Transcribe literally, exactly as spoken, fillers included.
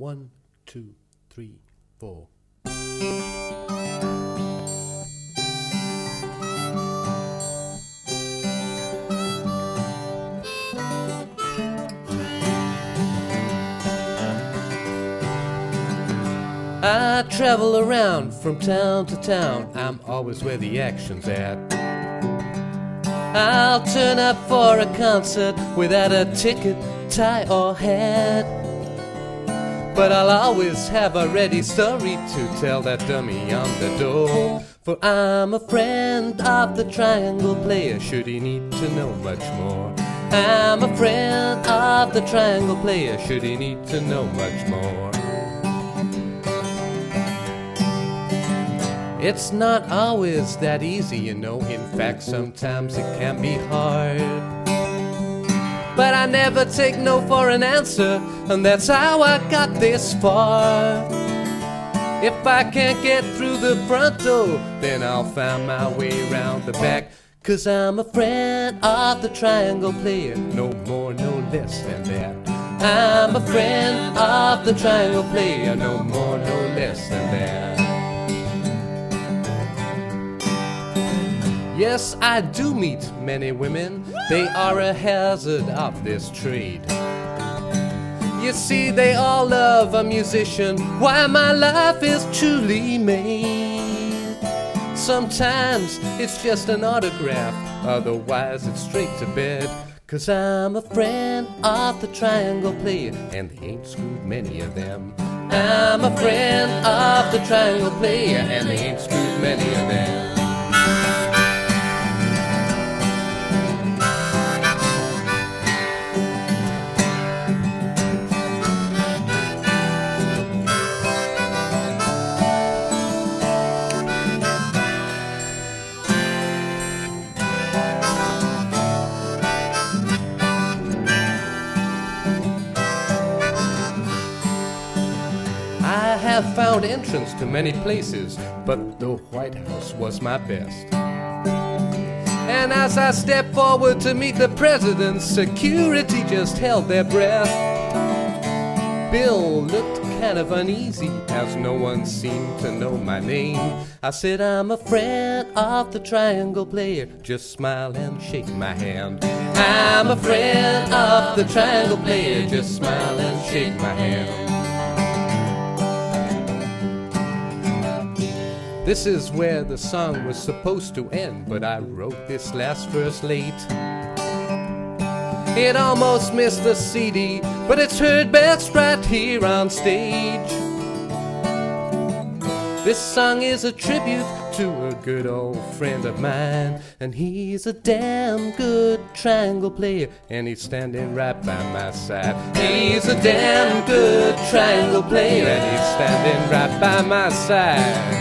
One, two, three, four. I travel around from town to town. I'm always where the action's at. I'll turn up for a concert without a ticket, tie or hat. But I'll always have a ready story to tell that dummy on the door. For I'm a friend of the triangle player, should he need to know much more. I'm a friend of the triangle player, should he need to know much more. It's not always that easy, you know. In fact, sometimes it can be hard. But I never take no for an answer, and that's how I got this far. If I can't get through the front door, then I'll find my way around the back. 'Cause I'm a friend of the triangle player, no more, no less than that. I'm a friend of the triangle player, no more, no less than that. Yes, I do meet many women. They are a hazard of this trade. You see, they all love a musician. Why, my life is truly made. Sometimes it's just an autograph, otherwise it's straight to bed. 'Cause I'm a friend of the triangle player, and they ain't screwed many of them. I'm a friend of the triangle player, and they ain't screwed many of them. I have found entrance to many places, but the White House was my best. And as I stepped forward to meet the president, security just held their breath. Bill looked kind of uneasy, as no one seemed to know my name. I said, I'm a friend of the triangle player, just smile and shake my hand. I'm a friend of the triangle player, just smile and shake my hand. This is where the song was supposed to end, but I wrote this last verse late. It almost missed the C D, but it's heard best right here on stage. This song is a tribute to a good old friend of mine, and he's a damn good triangle player, and he's standing right by my side. He's a damn good triangle player, and he's standing right by my side.